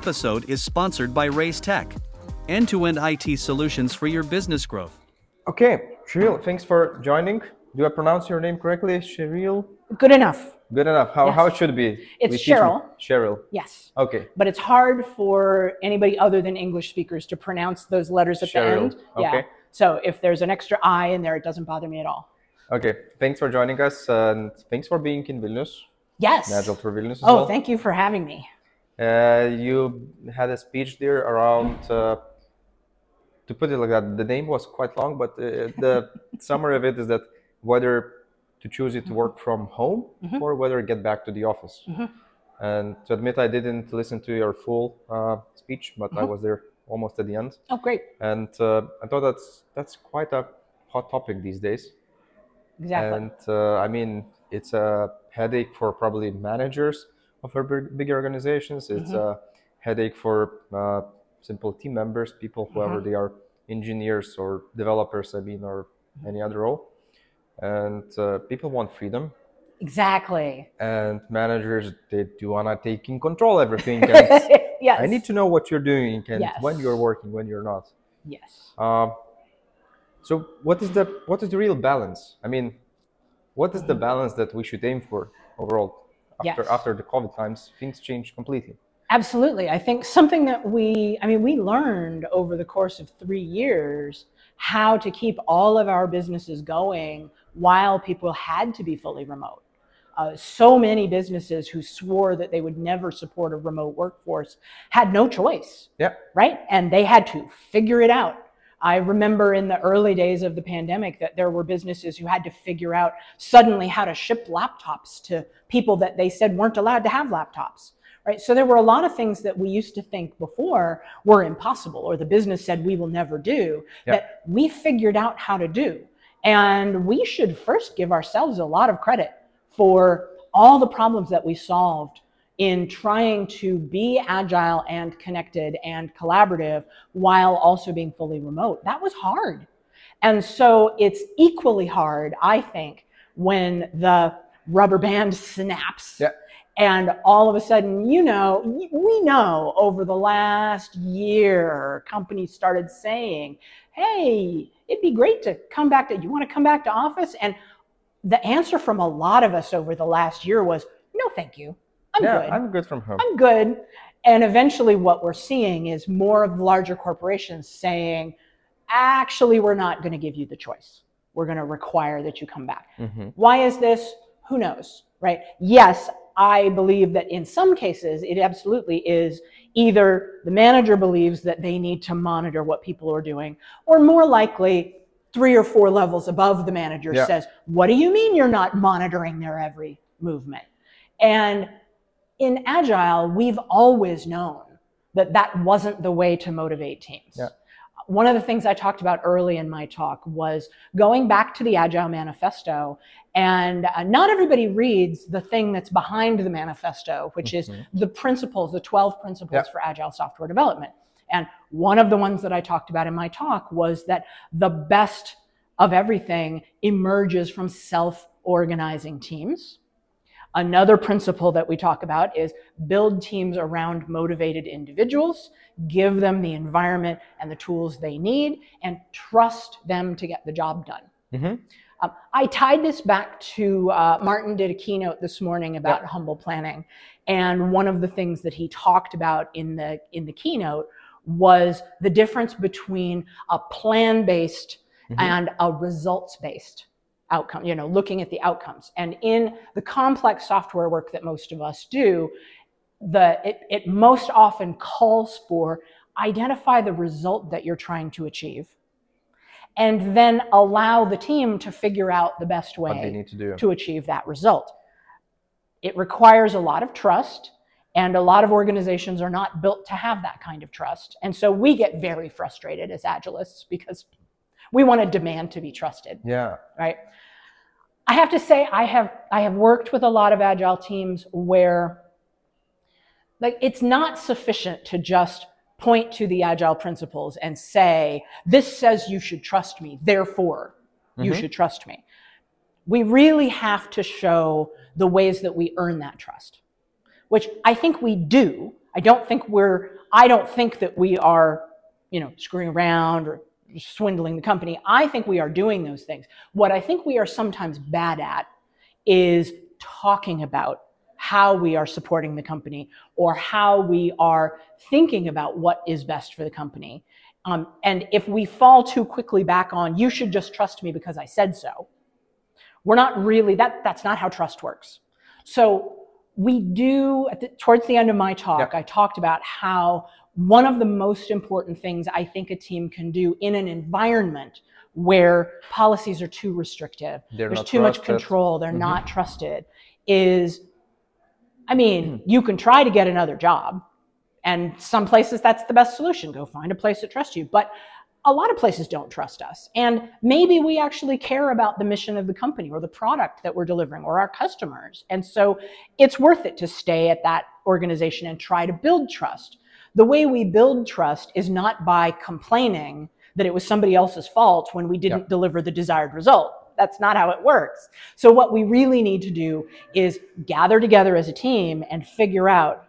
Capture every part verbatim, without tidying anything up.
episode is sponsored by Raise Tech, end-to-end I T solutions for your business growth. Okay, Cheryl, thanks for joining. Do I pronounce your name correctly, Cheryl? Good enough. Good enough. How Yes. how it should be? It's We teach them- Cheryl. Cheryl. Yes. Okay. But it's hard for anybody other than English speakers to pronounce those letters at Cheryl. the end. Yeah. Okay. So if there's an extra I in there, it doesn't bother me at all. Okay. Thanks for joining us, and thanks for being in Vilnius, Yes. Agile for Vilnius as Oh, well. thank you for having me. Uh, you had a speech there around, uh, to put it like that, the name was quite long, but uh, the summary of it is that whether to choose it to work from home Mhm. or whether get back to the office. Mhm. And to admit, I didn't listen to your full uh, speech, but I Mhm. was there almost at the end. Oh, great. And uh, I thought that's that's quite a hot topic these days. Exactly. And uh, I mean, it's a headache for probably managers of our big- bigger organizations. It's Mhm. a headache for uh, simple team members, people, whoever Mhm. they are, engineers or developers, I mean, or any other role. And uh, people want freedom. Exactly. And managers, they do want to take in control everything. And Yes. I need to know what you're doing and Yes. when you're working, when you're not. Yes. Um, so what is the what is the real balance? I mean, what is the balance that we should aim for overall? After Yes. after the COVID times, things changed completely. Absolutely. I think something that we, I mean, we learned over the course of three years how to keep all of our businesses going while people had to be fully remote. Uh, so many businesses who swore that they would never support a remote workforce had no choice, Yeah. right? And they had to figure it out. I remember in the early days of the pandemic that there were businesses who had to figure out suddenly how to ship laptops to people that they said weren't allowed to have laptops. Right? So there were a lot of things that we used to think before were impossible, or the business said we will never do, Yeah. that we figured out how to do. And we should first give ourselves a lot of credit for all the problems that we solved in trying to be agile and connected and collaborative while also being fully remote. That was hard. And so it's equally hard, I think, when the rubber band snaps. Yeah. And all of a sudden, you know, we know over the last year, companies started saying, hey, it'd be great to come back to, you want to come back to office? And the answer from a lot of us over the last year was, no, thank you. I'm yeah, good. I'm good from home. I'm good. And eventually what we're seeing is more of the larger corporations saying, actually, we're not going to give you the choice. We're going to require that you come back. Mhm. Why is this? Who knows, right? Yes, I believe that in some cases, it absolutely is either the manager believes that they need to monitor what people are doing, or more likely, three or four levels above the manager Yeah. says, what do you mean you're not monitoring their every movement? And in Agile, we've always known that that wasn't the way to motivate teams. Yeah. One of the things I talked about early in my talk was going back to the Agile Manifesto, and uh, not everybody reads the thing that's behind the manifesto, which is Mhm. the principles, the twelve principles Yeah. for Agile software development. And one of the ones that I talked about in my talk was that the best of everything emerges from self-organizing teams. Another principle that we talk about is build teams around motivated individuals, give them the environment and the tools they need, and trust them to get the job done. Mhm. Um, I tied this back to, uh, Martin did a keynote this morning about Yep. humble planning. And one of the things that he talked about in the, in the keynote was the difference between a plan-based Mhm. and a results-based outcome, you know, looking at the outcomes. And in the complex software work that most of us do, the it, it most often calls for identify the result that you're trying to achieve, and then allow the team to figure out the best What they way need to do. to achieve that result. It requires a lot of trust, and a lot of organizations are not built to have that kind of trust. And so we get very frustrated as Agilists because we want to demand to be trusted, Yeah. right? I have to say, I have I have worked with a lot of Agile teams where, like, it's not sufficient to just point to the Agile principles and say, this says you should trust me, therefore you Mhm. should trust me. We really have to show the ways that we earn that trust, which I think we do, I don't think we're, I don't think that we are, you know, screwing around or swindling the company. I think we are doing those things. What I think we are sometimes bad at is talking about how we are supporting the company or how we are thinking about what is best for the company. Um, and if we fall too quickly back on, you should just trust me because I said so, we're not really, that, that's not how trust works. So we do, at the, towards the end of my talk, yeah. I talked about how one of the most important things I think a team can do in an environment where policies are too restrictive, They're there's not too much trusted. control, they're Mm-hmm. not trusted, is, I mean, you can try to get another job. And some places that's the best solution. Go find a place that trusts you. But a lot of places don't trust us. And maybe we actually care about the mission of the company or the product that we're delivering or our customers. And so it's worth it to stay at that organization and try to build trust. The way we build trust is not by complaining that it was somebody else's fault when we didn't yeah. deliver the desired result. That's not how it works. So what we really need to do is gather together as a team and figure out,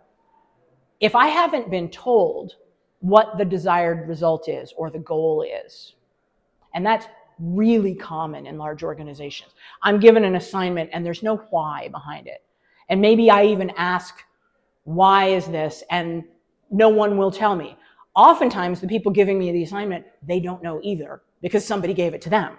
if I haven't been told what the desired result is or the goal is, and that's really common in large organizations. I'm given an assignment and there's no why behind it. And maybe I even ask, why is this? And no one will tell me. Oftentimes, the people giving me the assignment, they don't know either because somebody gave it to them.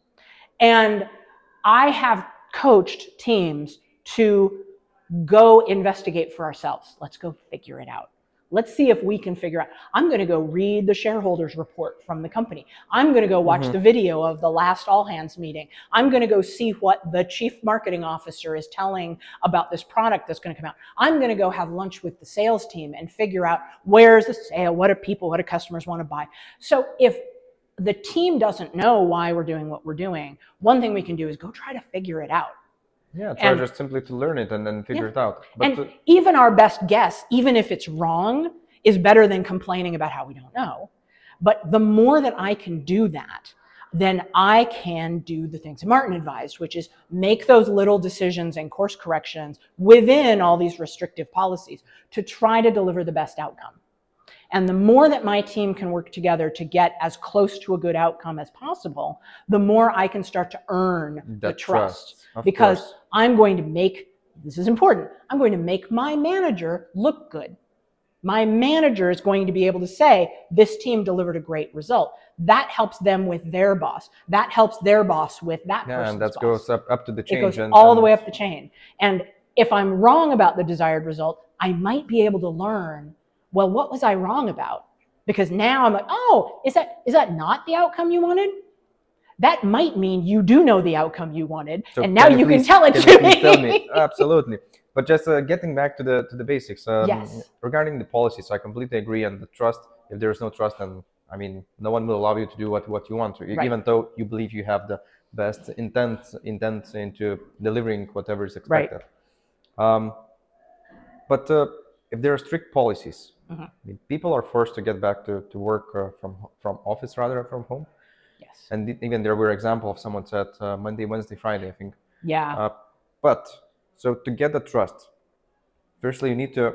And I have coached teams to go investigate for ourselves. Let's go figure it out. Let's see if we can figure out. I'm going to go read the shareholders report from the company. I'm going to go watch mm-hmm. the video of the last all hands meeting. I'm going to go see what the chief marketing officer is telling about this product that's going to come out. I'm going to go have lunch with the sales team and figure out where's the sale, what do people, what do customers want to buy. So if the team doesn't know why we're doing what we're doing, one thing we can do is go try to figure it out. Yeah, try and, just simply to learn it and then figure yeah. it out. But and to, even our best guess, even if it's wrong, is better than complaining about how we don't know. But the more that I can do that, then I can do the things Martin advised, which is make those little decisions and course corrections within all these restrictive policies to try to deliver the best outcome. And the more that my team can work together to get as close to a good outcome as possible, the more I can start to earn that the trust. trust Because course. I'm going to make, this is important, I'm going to make my manager look good. My manager is going to be able to say, this team delivered a great result. That helps them with their boss. That helps their boss with that yeah, person's and that boss. goes up, up to the chain. It goes and, all and the way up the chain. And if I'm wrong about the desired result, I might be able to learn, well, what was I wrong about? Because now I'm like, oh, is that is that not the outcome you wanted? That might mean you do know the outcome you wanted, so and now can you please, can tell it can to you please me. Tell me. Absolutely. But just uh, getting back to the to the basics. Um, Yes. Regarding the policies, I completely agree. And the trust, if there is no trust, then I mean, no one will allow you to do what, what you want to, Right. even though you believe you have the best intent intent into delivering whatever is expected. Right. Um, but uh, if there are strict policies, mm-hmm. I mean, people are forced to get back to, to work uh, from from office rather than from home. Yes. And th- even there were examples of someone said uh, Monday, Wednesday, Friday, I think. Yeah. Uh, but so to get the trust, firstly, you need to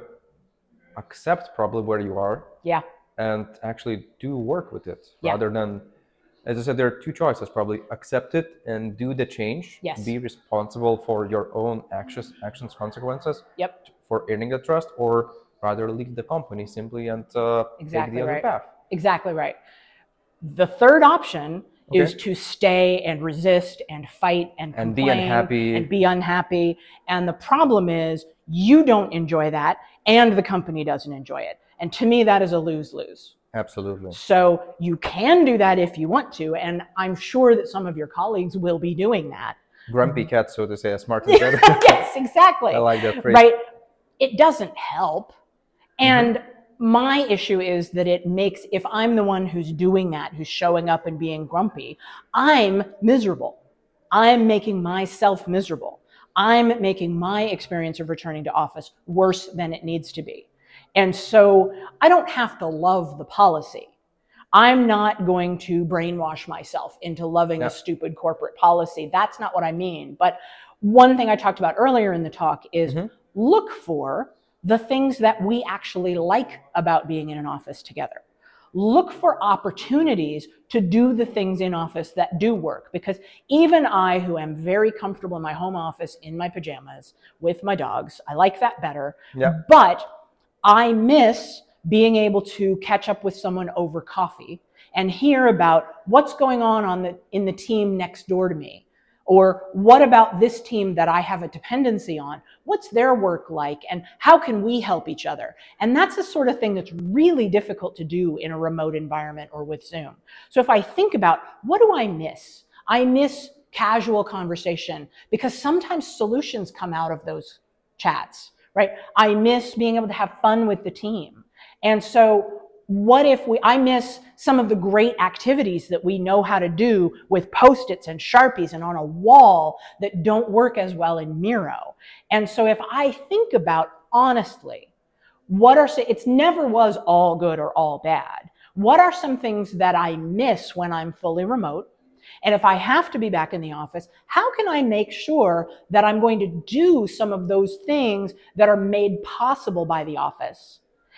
accept probably where you are. Yeah. And actually do work with it yeah. rather than, as I said, there are two choices probably: accept it and do the change. Yes. Be responsible for your own actions, actions, consequences. Yep. For earning the trust, or rather leave the company simply and uh, exactly take the right. other path. Exactly right. The third option okay. is to stay and resist and fight and and complain be unhappy and be unhappy. And the problem is you don't enjoy that, and the company doesn't enjoy it. And to me, that is a lose-lose. Absolutely. So you can do that if you want to, and I'm sure that some of your colleagues will be doing that. Grumpy cat, so to say, as Martin said. Yes, exactly. I like that phrase. Right. It doesn't help. And mm-hmm. my issue is that it makes, if I'm the one who's doing that, who's showing up and being grumpy, I'm miserable. I'm making myself miserable. I'm making my experience of returning to office worse than it needs to be. And so I don't have to love the policy. I'm not going to brainwash myself into loving yep. a stupid corporate policy. That's not what I mean. But one thing I talked about earlier in the talk is mm-hmm. look for the things that we actually like about being in an office together. Look for opportunities to do the things in office that do work, because even I, who am very comfortable in my home office in my pajamas with my dogs, I like that better. Yeah. But I miss being able to catch up with someone over coffee and hear about what's going on, on the, in the team next door to me. Or what about this team that I have a dependency on? What's their work like? And how can we help each other? And that's the sort of thing that's really difficult to do in a remote environment or with Zoom. So if I think about, what do I miss? I miss casual conversation, because sometimes solutions come out of those chats, right? I miss being able to have fun with the team. And so what if we, I miss some of the great activities that we know how to do with Post-its and Sharpies and on a wall that don't work as well in Miro. And so if I think about, honestly, what are, it never was all good or all bad. What are some things that I miss when I'm fully remote? And if I have to be back in the office, how can I make sure that I'm going to do some of those things that are made possible by the office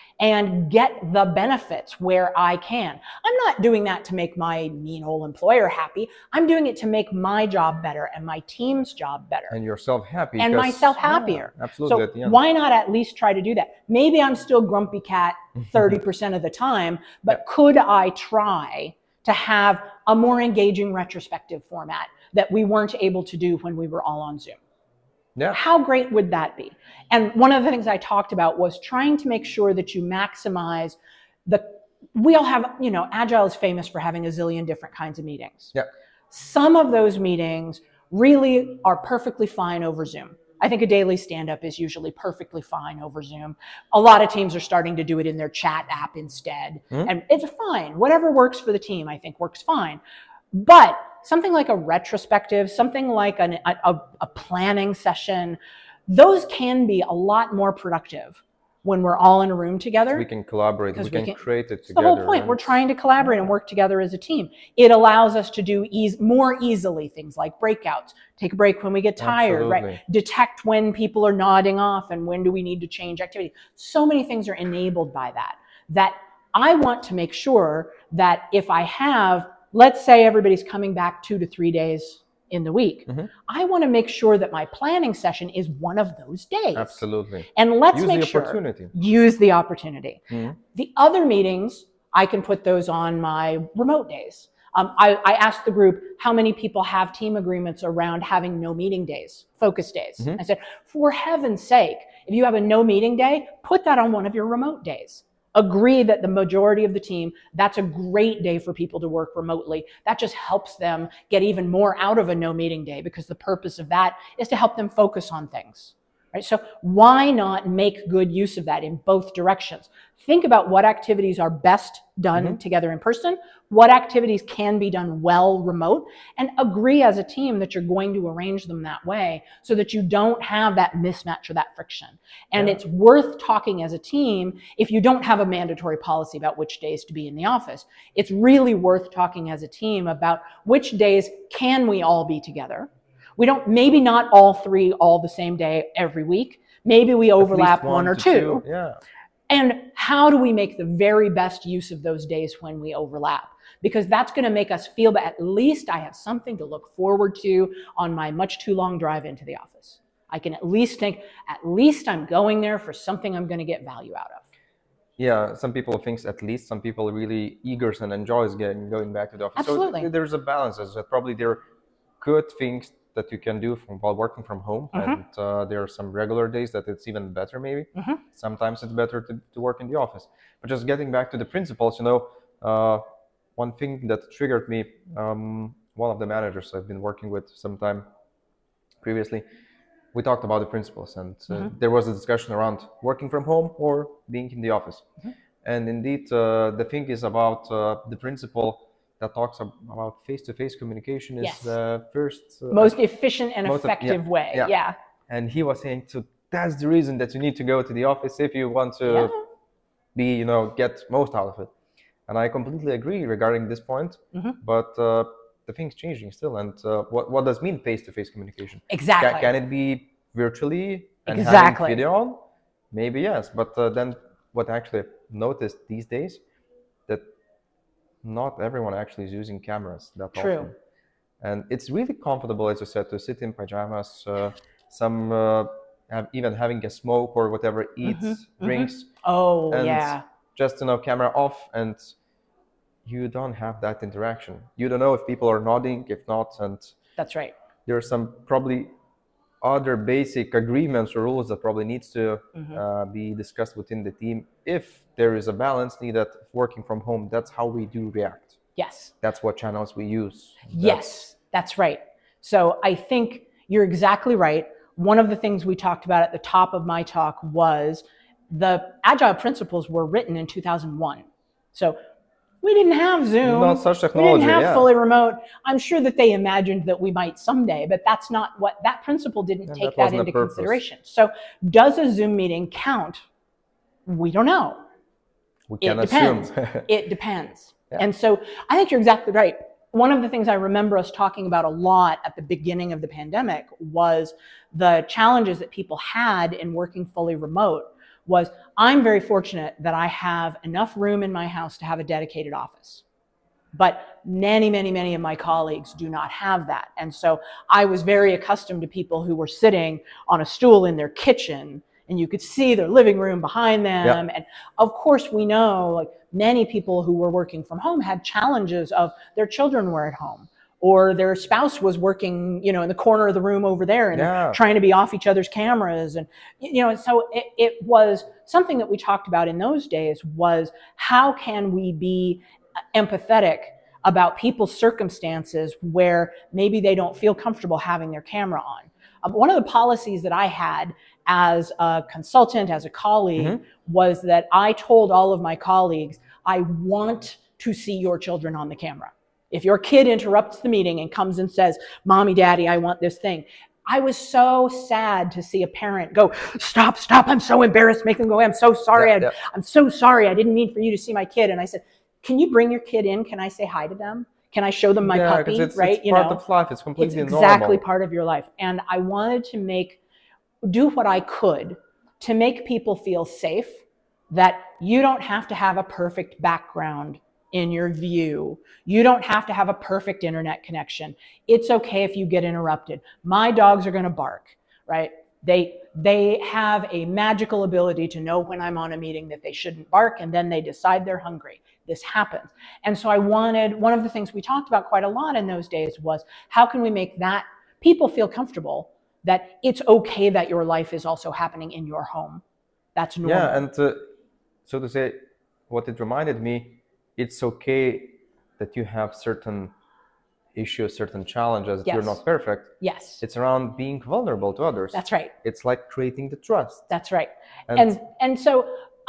and get the benefits where I can? I'm not doing that to make my mean old employer happy. I'm doing it to make my job better and my team's job better. And yourself happy. And myself happier. Yeah, absolutely. So why not at least try to do that? Maybe I'm still grumpy cat thirty percent of the time, but yeah. Could I try to have a more engaging retrospective format that we weren't able to do when we were all on Zoom? Yeah. How great would that be? And one of the things I talked about was trying to make sure that you maximize the, we all have, you know, Agile is famous for having a zillion different kinds of meetings. Yeah. Some of those meetings really are perfectly fine over Zoom. I think a daily stand-up is usually perfectly fine over Zoom. A lot of teams are starting to do it in their chat app instead. Mm-hmm. And it's fine. Whatever works for the team, I think works fine. But something like a retrospective, something like an, a, a planning session, those can be a lot more productive when we're all in a room together. So we can collaborate, we, we can, can create it together. The whole point, we're trying to collaborate and work together as a team. It allows us to do ease, more easily things like breakouts, take a break when we get tired, Absolutely. Right? Detect when people are nodding off and when do we need to change activity. So many things are enabled by that, that I want to make sure that if I have, let's say everybody's coming back two to three days in the week, mm-hmm. I want to make sure that my planning session is one of those days. Absolutely. And let's use make the sure opportunity. use the opportunity. Mm-hmm. The other meetings, I can put those on my remote days. Um, I, I asked the group how many people have team agreements around having no meeting days, focus days. Mm-hmm. I said, for heaven's sake, if you have a no meeting day, put that on one of your remote days. Agree that the majority of the team, that's a great day for people to work remotely. That just helps them get even more out of a no meeting day, because the purpose of that is to help them focus on things. Right? So why not make good use of that in both directions? Think about what activities are best done mm-hmm. together in person, what activities can be done well remote, and agree as a team that you're going to arrange them that way so that you don't have that mismatch or that friction. And yeah. It's worth talking as a team if you don't have a mandatory policy about which days to be in the office. It's really worth talking as a team about which days can we all be together. We don't, maybe not all three all the same day every week. Maybe we overlap one, one or two. two. Yeah. And how do we make the very best use of those days when we overlap? Because that's going to make us feel that at least I have something to look forward to on my much too long drive into the office. I can at least think, at least I'm going there for something I'm going to get value out of. Yeah, some people think at least, some people really eager and enjoys getting going back to the office. Absolutely. So there's a balance. There's probably there are good things that you can do from while working from home, mm-hmm. and uh, there are some regular days that it's even better maybe. Mm-hmm. Sometimes it's better to, to work in the office. But just getting back to the principles, you know, uh, one thing that triggered me, um, one of the managers I've been working with some time previously, we talked about the principles, and uh, mm-hmm. there was a discussion around working from home or being in the office. Mm-hmm. And indeed, uh, the thing is about uh, the principle that talks about face-to-face communication is yes. the first uh, most efficient and most effective of, yeah, way. Yeah. yeah. And he was saying, so that's the reason that you need to go to the office if you want to yeah. be, you know, get most out of it. And I completely agree regarding this point. Mm-hmm. But uh, the thing's changing still. And uh, what what does mean face-to-face communication? Exactly. Can, can it be virtually and exactly. having video on? Maybe yes, but uh, then what I actually noticed these days that not everyone actually is using cameras that True. often, and it's really comfortable, as you said, to sit in pajamas. Uh, some uh, have even having a smoke or whatever, eats, Mm-hmm. drinks, Mm-hmm. Oh, and yeah. just you know camera off, and you don't have that interaction. You don't know if people are nodding, if not, and That's right. there are some probably other basic agreements or rules that probably needs to Mm-hmm. uh, be discussed within the team. If there is a balance needed working from home, that's how we do react. Yes. That's what channels we use. That's, yes, that's right. So I think you're exactly right. One of the things we talked about at the top of my talk was the Agile principles were written in two thousand one. So we didn't have Zoom. Not such technology. We didn't have yeah. fully remote. I'm sure that they imagined that we might someday, but that's not what that principle didn't And take that that wasn't the into purpose. consideration. So does a Zoom meeting count? We don't know. We It can depends. assume. It depends. Yeah. And so I think you're exactly right. One of the things I remember us talking about a lot at the beginning of the pandemic was the challenges that people had in working fully remote. Was I'm very fortunate that I have enough room in my house to have a dedicated office. But many, many, many of my colleagues do not have that. And so I was very accustomed to people who were sitting on a stool in their kitchen and you could see their living room behind them. Yeah. And of course, we know like many people who were working from home had challenges of their children were at home or their spouse was working, you know, in the corner of the room over there and Yeah. trying to be off each other's cameras. And, you know, so it, it was something that we talked about in those days was how can we be empathetic about people's circumstances where maybe they don't feel comfortable having their camera on. Um, one of the policies that I had as a consultant, as a colleague, Mm-hmm. was that I told all of my colleagues, I want to see your children on the camera. If your kid interrupts the meeting and comes and says, Mommy, Daddy, I want this thing. I was so sad to see a parent go, stop, stop. I'm so embarrassed. Make them go, I'm so sorry. Yeah, I, yeah. I'm so sorry. I didn't mean for you to see my kid. And I said, can you bring your kid in? Can I say hi to them? Can I show them my yeah, puppy? because it's, right? it's you part know, of life. It's completely it's exactly normal. part of your life. And I wanted to make, do what I could to make people feel safe, that you don't have to have a perfect background in your view. You don't have to have a perfect internet connection. It's okay if you get interrupted. My dogs are going to bark, right? They, they have a magical ability to know when I'm on a meeting that they shouldn't bark, and then they decide they're hungry. This happens. And so I wanted, one of the things we talked about quite a lot in those days was how can we make that people feel comfortable that it's okay that your life is also happening in your home. That's normal. Yeah, and uh, so to say, what it reminded me, it's okay that you have certain issues, certain challenges, that Yes. you're not perfect. Yes, It's around being vulnerable to others. that's right. It's like creating the trust. That's right. And- And, and so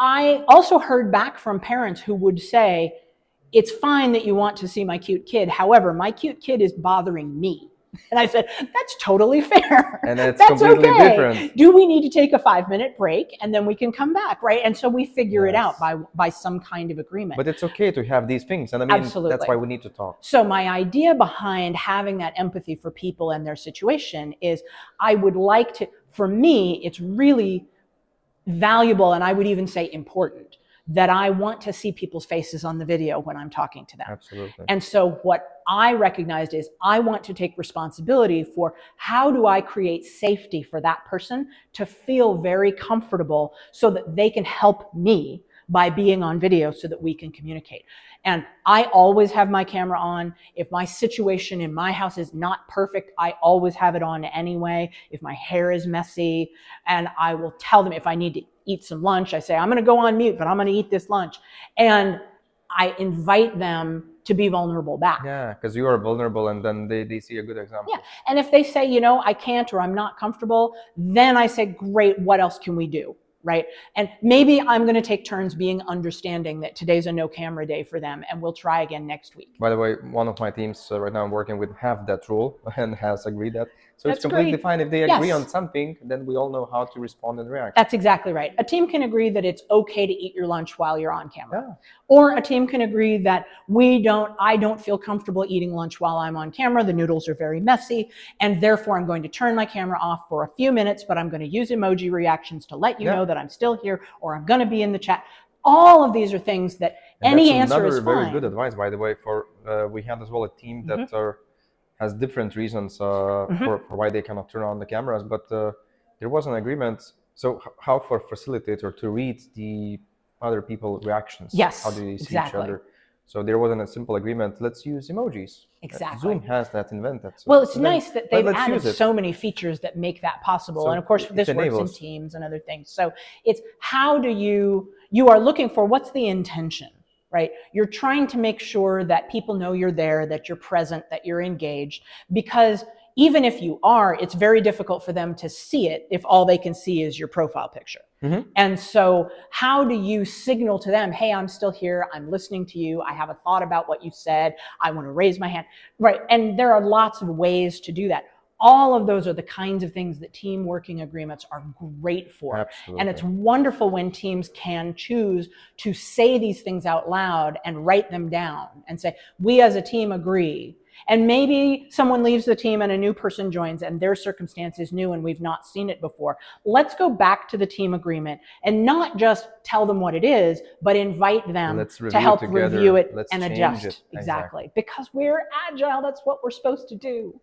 I also heard back from parents who would say, it's fine that you want to see my cute kid. However, my cute kid is bothering me. And I said, that's totally fair. And it's That's completely okay. different. Do we need to take a five minute break and then we can come back, right? And so we figure it Yes. out by, by some kind of agreement. But it's okay to have these things. And I mean, Absolutely. that's why we need to talk. So my idea behind having that empathy for people and their situation is I would like to, for me, it's really valuable, and I would even say important, that I want to see people's faces on the video when I'm talking to them. Absolutely. And so what I recognized is I want to take responsibility for how do I create safety for that person to feel very comfortable so that they can help me by being on video so that we can communicate. And I always have my camera on. If my situation in my house is not perfect, I always have it on anyway. If my hair is messy, and I will tell them if I need to eat some lunch, I say, I'm going to go on mute, but I'm going to eat this lunch. And I invite them to be vulnerable back. Yeah, because you are vulnerable and then they, they see a good example. Yeah. And if they say, you know, I can't or I'm not comfortable, then I say, great, what else can we do? Right? And maybe I'm going to take turns being understanding that today's a no camera day for them and we'll try again next week. By the way, one of my teams uh, right now I'm working with have that rule and has agreed that So That's it's completely great. fine if they agree Yes. on something, then we all know how to respond and react. That's exactly right. A team can agree that it's okay to eat your lunch while you're on camera. Yeah. Or a team can agree that we don't, I don't feel comfortable eating lunch while I'm on camera. The noodles are very messy, and therefore I'm going to turn my camera off for a few minutes, but I'm going to use emoji reactions to let you Yeah. know that I'm still here, or I'm going to be in the chat. All of these are things that And any that's answer another is very fine. good advice, by the way. For uh, we had as well a team that Mm-hmm. are, has different reasons uh, Mm-hmm. for, for why they cannot turn on the cameras, but uh, there was an agreement. So h- how for facilitator to read the other people reactions? Yes, How do they see exactly. each other? So there wasn't a simple agreement. Let's use emojis. Exactly. Zoom has that invented. So, Well, it's so then, nice that let- they've let's added use it. so many features that make that possible. So and of course, it this works in enables. Teams and other things. So it's how do you, you are looking for what's the intention, right? You're trying to make sure that people know you're there, that you're present, that you're engaged, because even if you are, it's very difficult for them to see it if all they can see is your profile picture. Mhm. And so how do you signal to them, hey, I'm still here, I'm listening to you, I have a thought about what you said, I want to raise my hand, right? And there are lots of ways to do that. All of those are the kinds of things that team working agreements are great for. Absolutely. And it's wonderful when teams can choose to say these things out loud and write them down and say, we as a team agree. And maybe someone leaves the team and a new person joins and their circumstance is new and we've not seen it before. Let's go back to the team agreement and not just tell them what it is, but invite them Let's to review help it together. review it Let's and change adjust. it. Exactly. Exactly. Because we're agile. That's what we're supposed to do.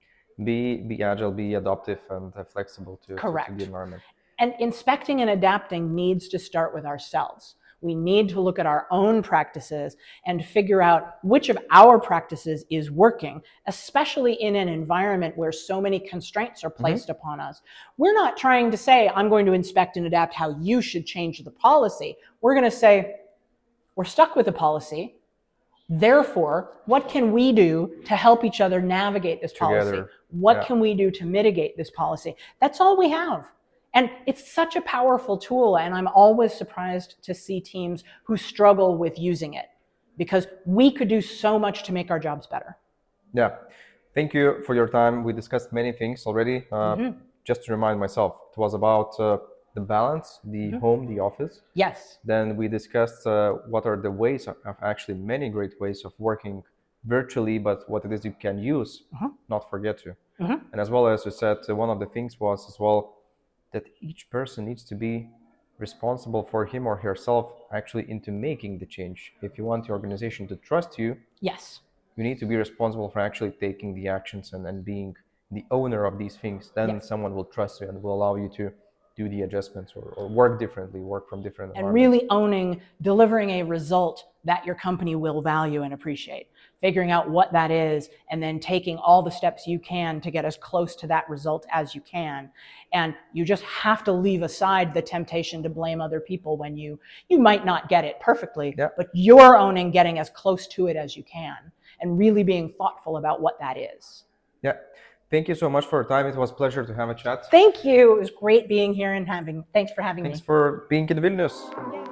Be be agile, be adaptive, and uh, flexible to, to, to Correct. the environment. And inspecting and adapting needs to start with ourselves. We need to look at our own practices and figure out which of our practices is working, especially in an environment where so many constraints are placed mm-hmm. upon us. We're not trying to say, I'm going to inspect and adapt how you should change the policy. We're going to say, we're stuck with the policy. Therefore, what can we do to help each other navigate this policy? Together. What Yeah. can we do to mitigate this policy? That's all we have. And it's such a powerful tool, and I'm always surprised to see teams who struggle with using it, because we could do so much to make our jobs better. Yeah. Thank you for your time. We discussed many things already. Uh, Mm-hmm. Just to remind myself, it was about uh, the balance, the Mm-hmm. home, the office. Yes. Then we discussed uh, what are the ways of, of actually many great ways of working virtually, but what it is you can use, Mm-hmm. not forget to. Mm-hmm. And as well as you said, uh, one of the things was as well that each person needs to be responsible for him or herself actually into making the change. If you want your organization to trust you, Yes. you need to be responsible for actually taking the actions and, and being the owner of these things. Then Yes. someone will trust you and will allow you to do the adjustments or, or work differently, work from different And environments. really owning, delivering a result that your company will value and appreciate. Figuring out what that is, and then taking all the steps you can to get as close to that result as you can. And you just have to leave aside the temptation to blame other people when you, you might not get it perfectly, Yeah. but you're owning getting as close to it as you can and really being thoughtful about what that is. Yeah. Thank you so much for your time. It was a pleasure to have a chat. Thank you. It was great being here and having, thanks for having Thanks me. for being in Vilnius.